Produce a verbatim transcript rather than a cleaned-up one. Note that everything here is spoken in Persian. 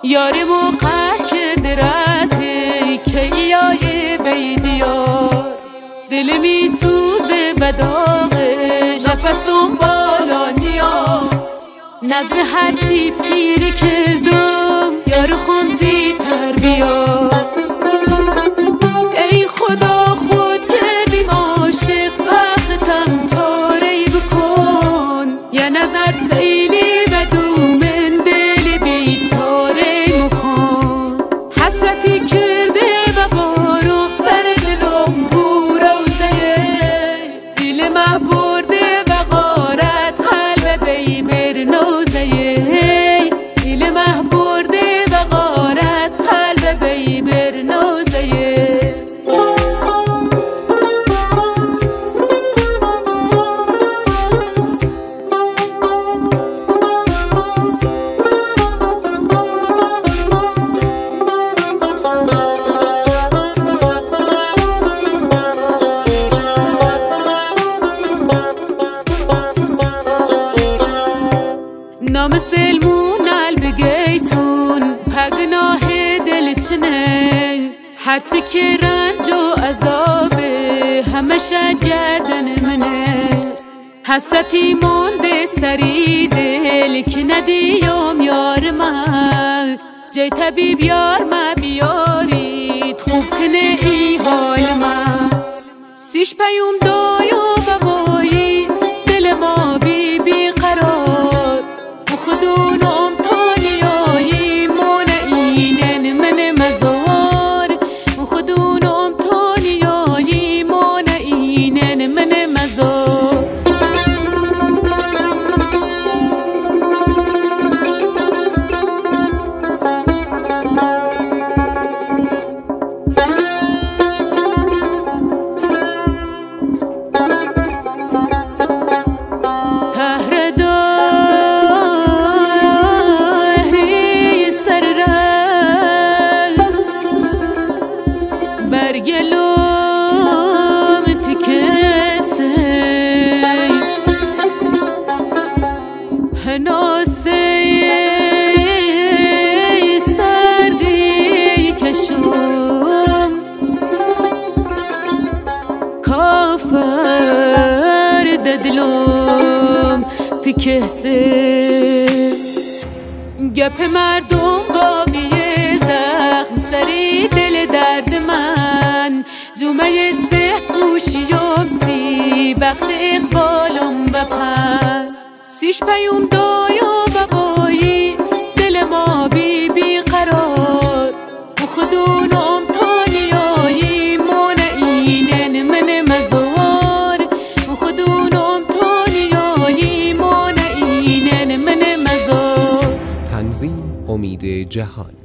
یاری موقع که درته که یای بیدیار دل می سوزه و داغش نفسم بالا نیا نظر هرچی پیری کردم یارو خمزی تر بیار ای خدا خود کردیم عاشق وقتم چاره بکن یا نظر سیلی و دومن دل بیچاره مکن حسرتی کرده و بارو سر دلم بوروزه دل مه برده و غارت قلب بی برنوزه دل مه برده و غارت قلب بی برنوزه نام سلمون البگیتون پگناه دل چنه هرچی که رنج و عذابه همشه گردن منه حسرتی مونده سری دل که ندیم یار من جای طبیب یار ما بیارید خوب کنه ای حال من سیش پیوم دایو بابایی دل ما بی بی قرار خودونم تانیایی مون اینن من مزار خودونم تانیایی مون اینن من مزار برگلوم تکسه هناسه سردی کشم کافر ددلوم پکسه گپ مردم قابیه زخم سری دل درد من جمعه سه گوشیم سی بخت اقبالم بپن سیش پیوم دایو بابایی دل ما بی بی قرار خودونم تانیایی مون اینن من مزار خودونم تانیایی مون اینن من مزار. تنظیم امید جهان.